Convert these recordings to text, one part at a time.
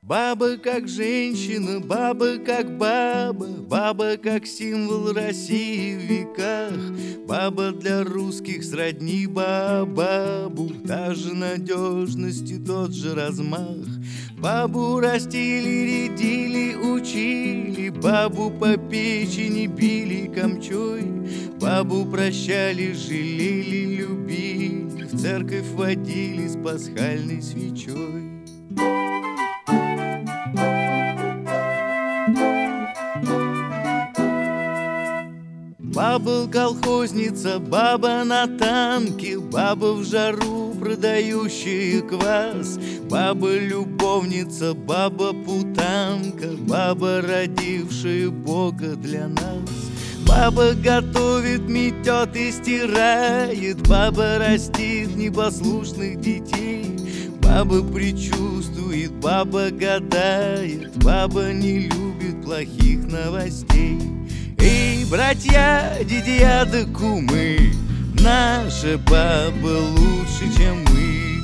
Баба как женщина, баба как баба, баба как символ России в веках. Баба для русских сродни бабабу, та же надежность и тот же размах. Бабу растили, рядили, учили, бабу по печени били камчой. Бабу прощали, жалели, любили, в церковь водили с пасхальной свечой. Баба колхозница, баба на танке, баба в жару продающая квас, баба любовница, баба путанка, баба родившая Бога для нас. Баба готовит, метет и стирает, баба растит непослушных детей. Баба предчувствует, баба гадает, баба не любит плохих новостей. Эй, братья, дядя да кумы, наша баба лучше, чем мы.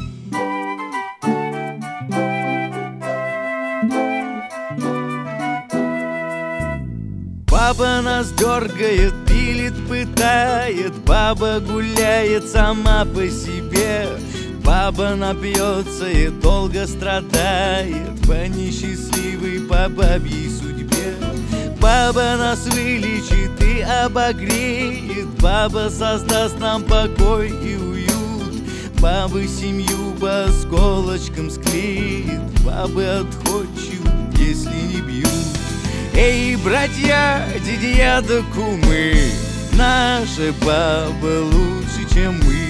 Баба нас дергает, пилит, пытает, баба гуляет сама по себе. Баба напьется и долго страдает по несчастливой, по бабьей судьбе. Баба нас вылечит и обогреет, баба создаст нам покой и уют. Бабы семью по осколочкам склеит, бабы отходчивы, если не бьют. Эй, братья, дядя да кумы, наша баба лучше, чем мы.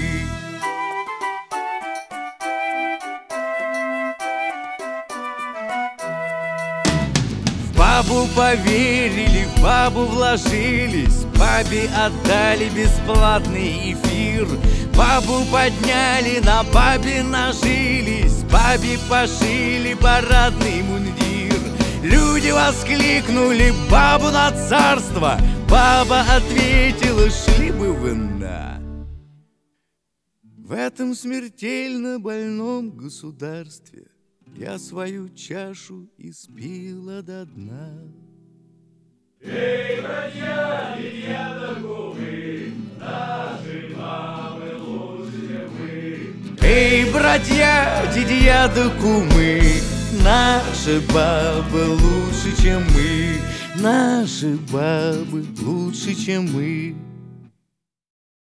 В бабу поверили, в бабу вложились, бабе отдали бесплатный эфир. Бабу подняли, на бабе нажились, бабе пошили парадный мундир. Люди воскликнули бабу на царство, баба ответила: шли бы вы на. В этом смертельно больном государстве я свою чашу испила до дна. Эй, братья, дядя да кумы, наши мамы лучше, чем мы. Эй, братья, дядя да кумы, наши бабы лучше, чем мы. Наши бабы лучше, чем мы.